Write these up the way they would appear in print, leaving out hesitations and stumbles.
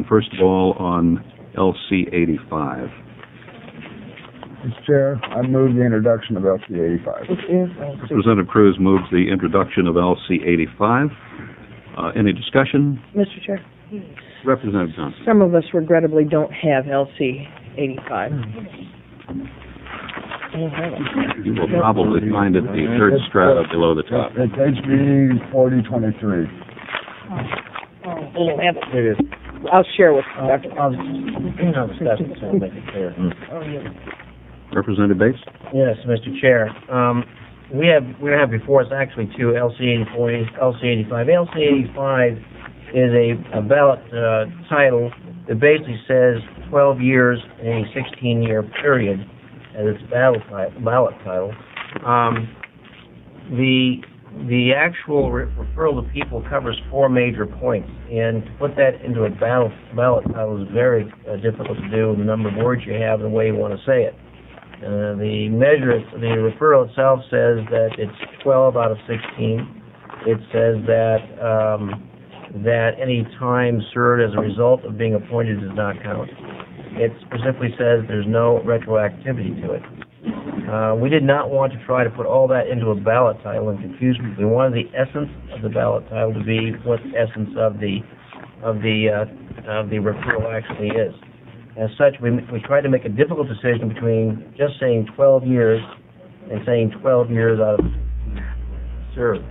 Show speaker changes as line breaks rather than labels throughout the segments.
first of all on LC 85.
Mr. Chair, I move the introduction of LC 85.
Representative Cruz moves the introduction of LC 85. Any discussion?
Mr. Chair,
Representative Johnson.
some of us regrettably don't have LC 85. I don't have it.
You will probably find it the third strata below the top.
It's HB 4023.
I don't have it.
It is.
I'll share with you, Dr.
I'll discuss it so I'll make it clear.
Representative Bates?
Yes, Mr. Chair. We have before us actually two LC 84 and LC 85. LC 85 is a ballot title that basically says 12 years in a 16-year period as its ballot title. The actual referral to people covers four major points, and to put that into a ballot title is very difficult to do, the number of words you have and the way you want to say it. The referral itself says that it's 12 out of 16. It says that any time served as a result of being appointed does not count. It specifically says there's no retroactivity to it. We did not want to try to put all that into a ballot title and confuse people. We wanted the essence of the ballot title to be what the essence of the referral actually is. As such, we tried to make a difficult decision between just saying 12 years and saying 12 years out of served.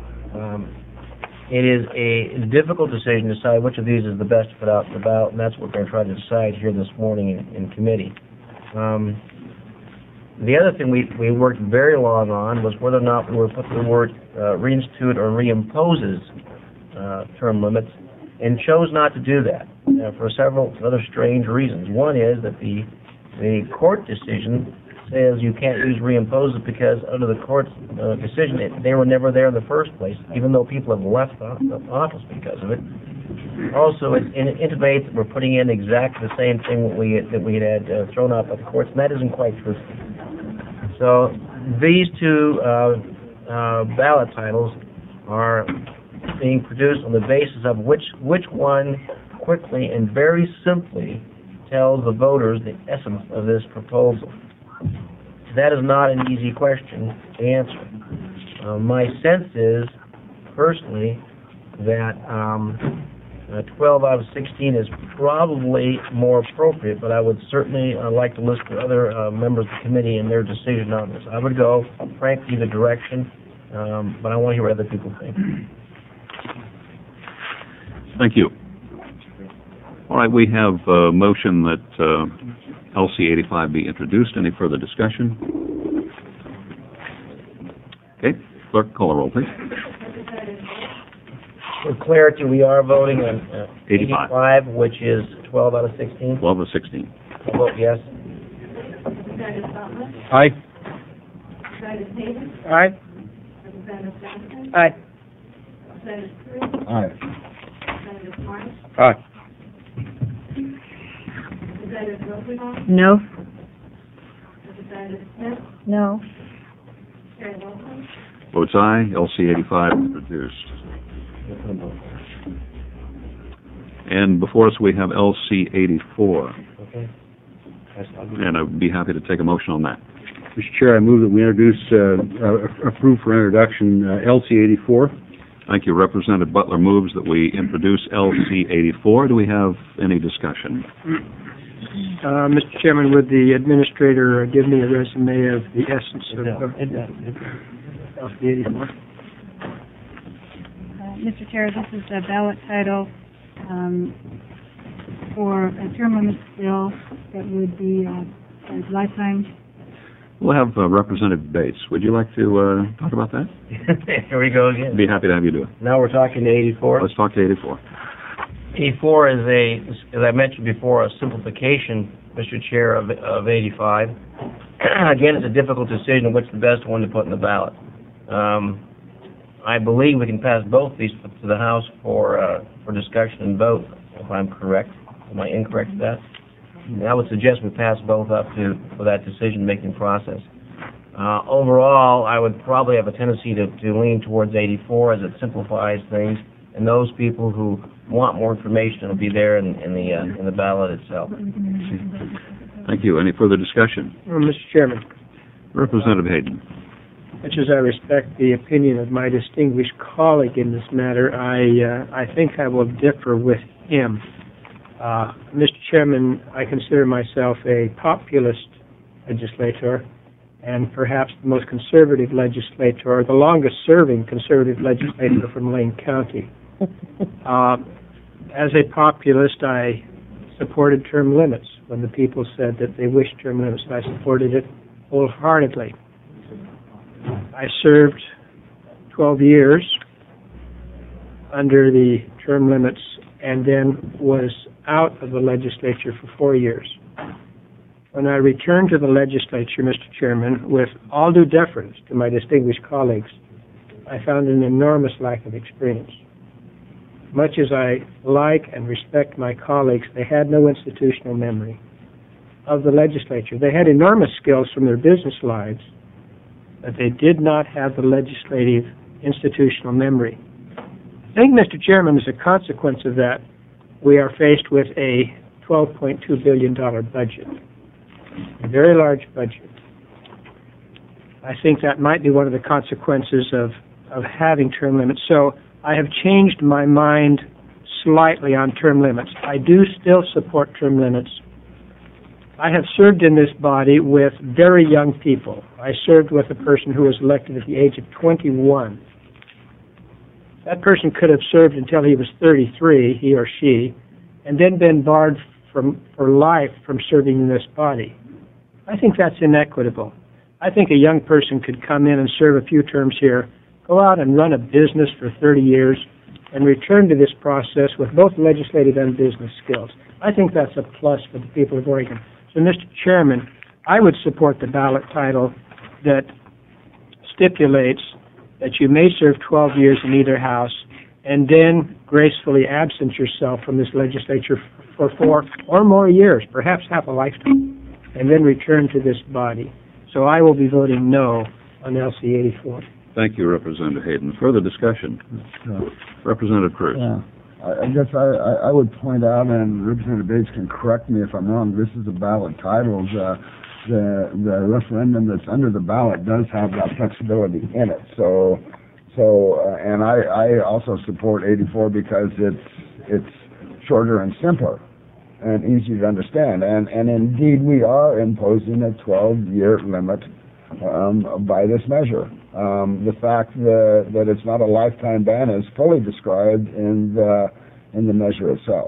It is a difficult decision to decide which of these is the best to put out in the ballot, and that's what we're going to try to decide here this morning in committee. The other thing we worked very long on was whether or not we were putting the word reinstitute or reimposes term limits, and chose not to do that for several other strange reasons. One is that the court decision says you can't use reimposes because under the court's decision they were never there in the first place, even though people have left the office because of it. Also, it intimates that we're putting in exactly the same thing that we had thrown out by the courts, and that isn't quite true. So these two ballot titles are being produced on the basis of which one quickly and very simply tells the voters the essence of this proposal. That is not an easy question to answer. My sense is, personally, that 12 out of 16 is probably more appropriate, but I would certainly like to listen to other members of the committee and their decision on this. I would go, frankly, the direction, but I want to hear what other people think.
Thank you. All right, we have a motion that LC 85 be introduced. Any further discussion? Okay, clerk, call the roll, please.
For clarity, we are voting on
85,
which is 12 out of 16.
12 of 16.
I vote yes.
Aye.
Aye. Aye.
Aye.
Aye.
No. No.
Votes aye. LC 85 is introduced. And before us we have LC 84.
Okay.
And I would be happy to take a motion on that.
Mr. Chair, I move that we introduce, approve for introduction, LC 84.
Thank you. Representative Butler moves that we introduce LC 84. Do we have any discussion?
Mr. Chairman, would the administrator give me a resume of the essence of LC 84?
Mr. Chair, this is a ballot title for a term limits bill that would be a lifetime.
We'll have Representative Bates. Would you like to talk about that?
Here we go again.
I'd be happy to have you do it.
Now we're talking to 84.
Let's talk to 84.
84 is as I mentioned before, a simplification, Mr. Chair, of 85. Again, it's a difficult decision which is the best one to put in the ballot. I believe we can pass both these to the House for discussion and vote, if I'm correct. Am I incorrect with that? I would suggest we pass both up for that decision-making process. Overall, I would probably have a tendency to lean towards 84 as it simplifies things. and those people who want more information will be there in the ballot itself.
Thank you. Any further discussion?
Mr. Chairman,
Representative Hayden.
much as I respect the opinion of my distinguished colleague in this matter, I think I will differ with him. Mr. Chairman, I consider myself a populist legislator, and perhaps the most conservative legislator, or the longest-serving conservative legislator from Lane County. As a populist, I supported term limits. When the people said that they wished term limits, I supported it wholeheartedly. I served 12 years under the term limits and then was out of the legislature for 4 years. When I returned to the legislature, Mr. Chairman, with all due deference to my distinguished colleagues, I found an enormous lack of experience. Much as I like and respect my colleagues, they had no institutional memory of the legislature. They had enormous skills from their business lives, but they did not have the legislative institutional memory. I think, Mr. Chairman, as a consequence of that, we are faced with a $12.2 billion budget, a very large budget. I think that might be one of the consequences of having term limits. So I have changed my mind slightly on term limits. I do still support term limits. I have served in this body with very young people. I served with a person who was elected at the age of 21. That person could have served until he was 33, he or she, and then been barred for life from serving in this body. I think that's inequitable. I think a young person could come in and serve a few terms here, go out and run a business for 30 years, and return to this process with both legislative and business skills. I think that's a plus for the people of Oregon. So, Mr. Chairman, I would support the ballot title that stipulates that you may serve 12 years in either house and then gracefully absent yourself from this legislature for 4 or more years, perhaps half a lifetime, and then return to this body. So I will be voting no on LC 84.
Thank you, Representative Hayden. Further discussion? Representative Cruz.
Yeah. I guess I would point out, and Representative Bates can correct me if I'm wrong, this is a ballot title. The referendum that's under the ballot does have that flexibility in it. So, and I also support 84 because it's shorter and simpler and easier to understand. And indeed, we are imposing a 12-year limit by this measure. The fact that it's not a lifetime ban is fully described in the measure itself.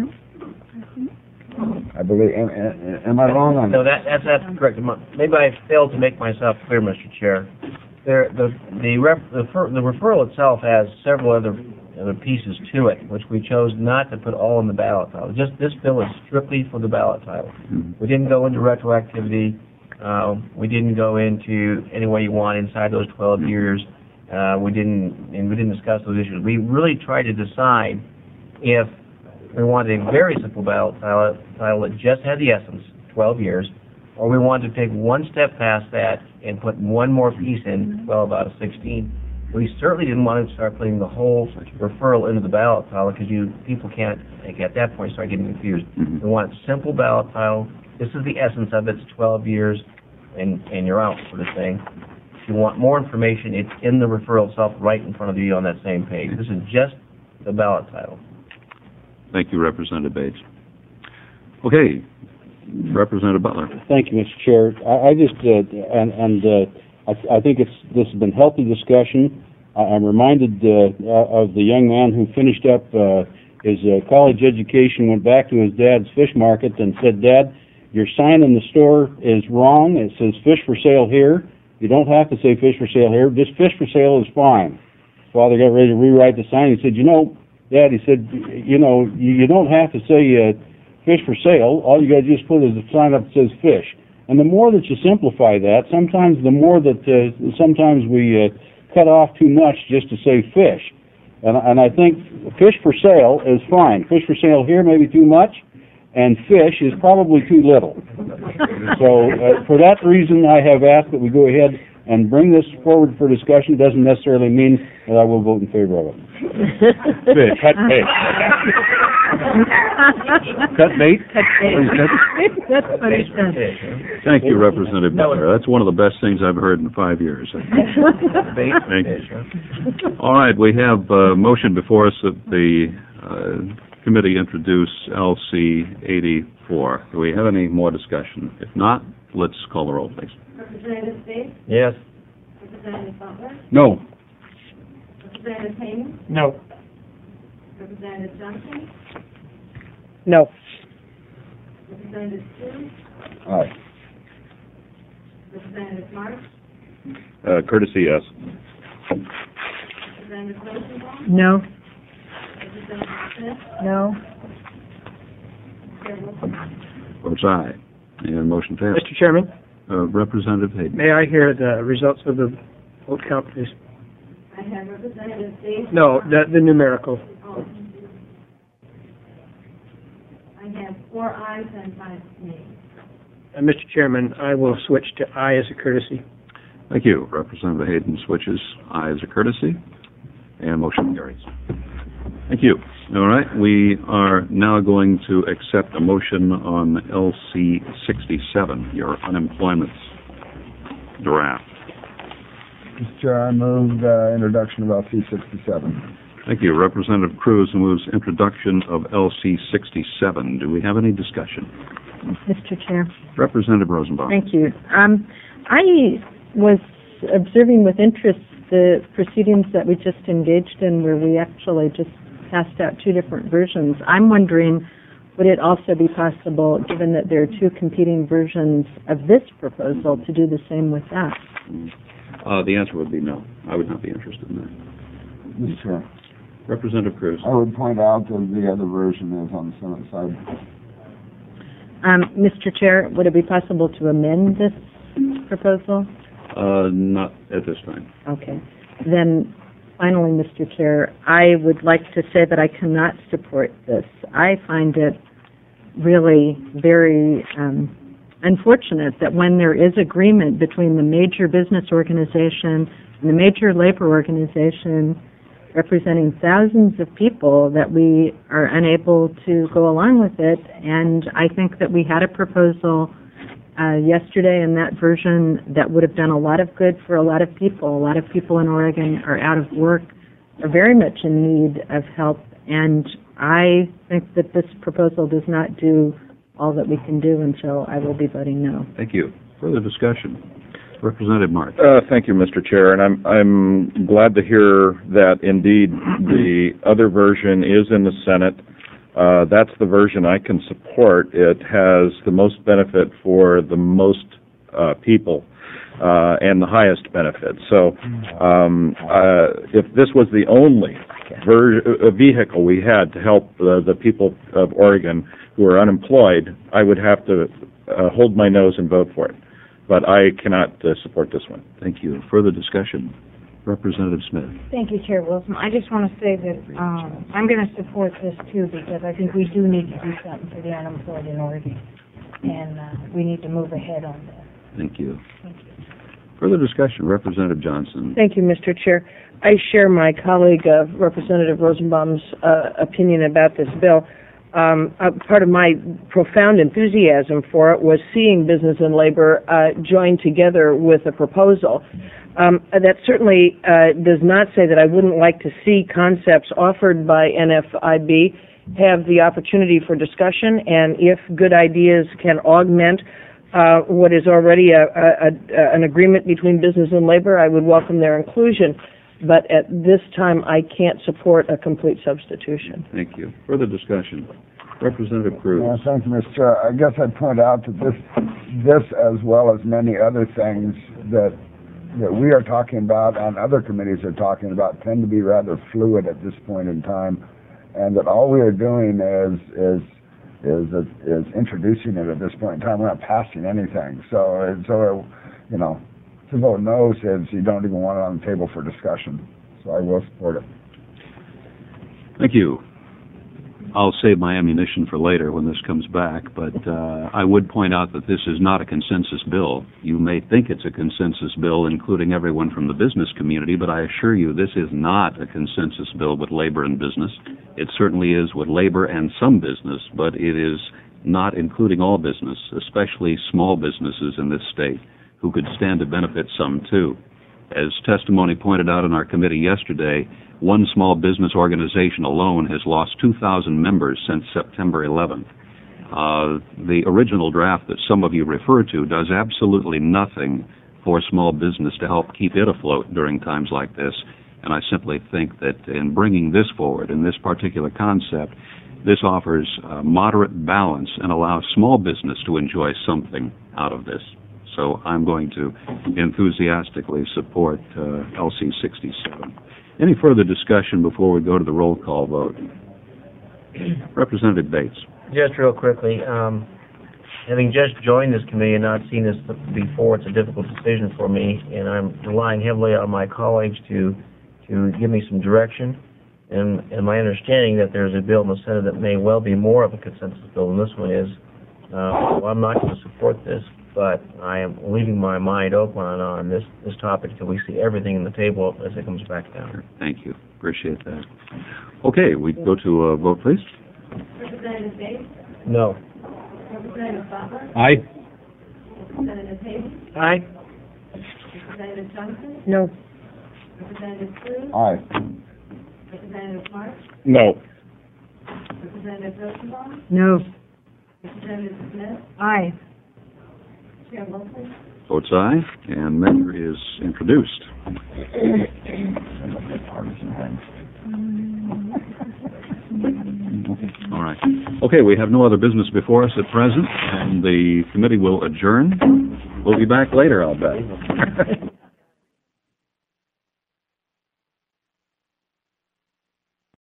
I believe. Am I wrong on
No,
that?
that's correct. Maybe I failed to make myself clear, Mr. Chair. The referral itself has several other pieces to it, which we chose not to put all in the ballot title. Just this bill is strictly for the ballot title. We didn't go into retroactivity. We didn't go into any way you want inside those 12 years. We didn't discuss those issues. We really tried to decide if we wanted a very simple ballot title that just had the essence, 12 years, or we wanted to take one step past that and put one more piece in, 12 out of 16. We certainly didn't want to start putting the whole referral into the ballot title because people can't, at that point, start getting confused. We want a simple ballot title. This is the essence of it. It's 12 years, and you're out, sort of thing. If you want more information, it's in the referral itself right in front of you on that same page. This is just the ballot title.
Thank you, Representative Bates. Okay, Representative Butler.
Thank you, Mr. Chair. I just I think this has been healthy discussion. I'm reminded of the young man who finished up his college education, went back to his dad's fish market and said, "Dad, your sign in the store is wrong. It says fish for sale here. You don't have to say fish for sale here. Just fish for sale is fine." Father got ready to rewrite the sign. He said, Dad, he said, you don't have to say fish for sale. All you got to just put is a sign up that says fish. And the more that you simplify that, sometimes the more that sometimes we cut off too much just to say fish. And I think fish for sale is fine. Fish for sale here may be too much, and fish is probably too little. So for that reason, I have asked that we go ahead and bring this forward for discussion doesn't necessarily mean that I will vote in favor of it. Cut bait.
Cut bait?
That's what he said.
Thank you, Representative Butler. That's one of the best things I've heard in 5 years. Thank you. All right, we have a motion before us that the committee introduce LC 84. Do we have any more discussion? If not, let's call the roll, please.
Representative Space?
Yes.
Representative Butler?
No.
Representative Haynes?
No.
Representative Johnson?
No.
Representative Steele?
Aye.
Representative March?
Courtesy, yes.
Representative Rosenbaum?
No.
Representative Smith?
No.
Chair Wilson?
Votes aye. And motion fails.
Mr. Chairman,
Representative Hayden.
may I hear the results of the vote count, please?
I have Representative Space?
No, the numerical.
Oh. I have 4 ayes and 5 nays.
Mr. Chairman, I will switch to aye as a courtesy.
Thank you. Representative Hayden switches aye as a courtesy, and motion carries. Thank you. All right, we are now going to accept a motion on LC 67, your unemployment draft.
Mr. Chair, I move introduction of LC 67.
Thank you. Representative Cruz moves introduction of LC 67. Do we have any discussion?
Mr. Chair.
Representative Rosenbaum.
Thank you. I was observing with interest the proceedings that we just engaged in where we actually just passed out 2 different versions. I'm wondering, would it also be possible, given that there are 2 competing versions of this proposal, to do the same with that?
The answer would be no. I would not be interested in that.
Mr. Chair,
Representative Cruz.
I would point out that the other version is on the Senate side.
Mr. Chair, would it be possible to amend this proposal?
Not at this time.
Okay. Then, finally, Mr. Chair, I would like to say that I cannot support this. I find it really very unfortunate that when there is agreement between the major business organization and the major labor organization representing thousands of people, that we are unable to go along with it. And I think that we had a proposal yesterday in that version that would have done a lot of good for a lot of people. A lot of people in Oregon are out of work, are very much in need of help, and I think that this proposal does not do all that we can do, and so I will be voting no.
Thank you. Further discussion. Representative Mark.
Thank you, Mr. Chair, and I'm glad to hear that indeed the other version is in the Senate. That's the version I can support. It has the most benefit for the most people and the highest benefit. So if this was the only vehicle we had to help the people of Oregon who are unemployed, I would have to hold my nose and vote for it. But I cannot support this one.
Thank you. Further discussion. Representative Smith.
Thank you, Chair Wilson. I just want to say that I'm going to support this too, because I think we do need to do something for the unemployed in Oregon, and we need to move ahead on that.
Thank you.
Thank you.
Further discussion. Representative Johnson.
Thank you, Mr. Chair. I share my colleague, Representative Rosenbaum's opinion about this bill. Part of my profound enthusiasm for it was seeing business and labor join together with a proposal. That certainly does not say that I wouldn't like to see concepts offered by NFIB have the opportunity for discussion, and if good ideas can augment what is already an agreement between business and labor, I would welcome their inclusion. But at this time, I can't support a complete substitution.
Thank you. Further discussion. Representative Cruz.
Thank you, Mr. Chair. I guess I'd point out that this, as well as many other things that we are talking about and other committees are talking about, tend to be rather fluid at this point in time, and that all we are doing is introducing it at this point in time. We're not passing anything. So you know, to vote no says you don't even want it on the table for discussion. So I will support it.
Thank you. I'll save my ammunition for later when this comes back, but I would point out that this is not a consensus bill. You may think it's a consensus bill, including everyone from the business community, but I assure you this is not a consensus bill with labor and business. It certainly is with labor and some business, but it is not including all business, especially small businesses in this state, who could stand to benefit some too. As testimony pointed out in our committee yesterday, one small business organization alone has lost 2,000 members since September 11th. The original draft that some of you refer to does absolutely nothing for small business to help keep it afloat during times like this, and I simply think that in bringing this forward, in this particular concept, this offers moderate balance and allows small business to enjoy something out of this. So I'm going to enthusiastically support LC 67. Any further discussion before we go to the roll call vote? Representative Bates.
Just real quickly, having just joined this committee and not seen this before, it's a difficult decision for me, and I'm relying heavily on my colleagues to give me some direction. And my understanding that there's a bill in the Senate that may well be more of a consensus bill than this one is. Well, I'm not going to support this, but I am leaving my mind open on this topic until we see everything in the table as it comes back down.
Thank you. Appreciate that. Okay, we go to a vote, please.
Representative Bates?
No.
Representative Butler?
Aye.
Representative Hayes?
Aye.
Representative Johnson?
No.
Representative Cruz?
Aye.
Representative March?
No.
Representative Rosenbaum?
No.
Representative Smith?
Aye.
Chair Wilson?
Votes aye, and measure is introduced. All right. Okay, we have no other business before us at present, and the committee will adjourn. We'll be back later, I'll bet.